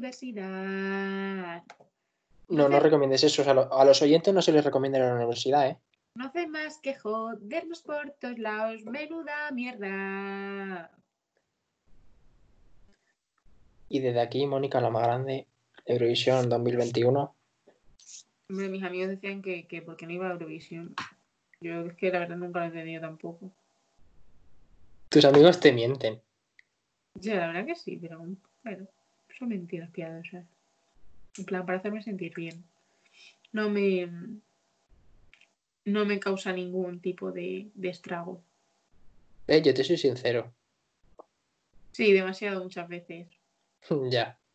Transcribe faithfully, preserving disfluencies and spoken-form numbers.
universidad. No, no recomiendes eso. O sea, a los oyentes no se les recomienda ir a la universidad, ¿eh? No hace más que jodernos por todos lados. Menuda mierda. Y desde aquí, Mónica, la más grande, Eurovisión dos mil veintiuno. Hombre, mis amigos decían que, que porque no iba a Eurovisión. Yo es que la verdad nunca lo he entendido tampoco. Tus amigos te mienten. Ya, la verdad que sí, pero bueno, son mentiras piadosas. En plan, para hacerme sentir bien. No me... No me causa ningún tipo de, de estrago. Eh, yo te soy sincero. Sí, demasiado muchas veces. Ya.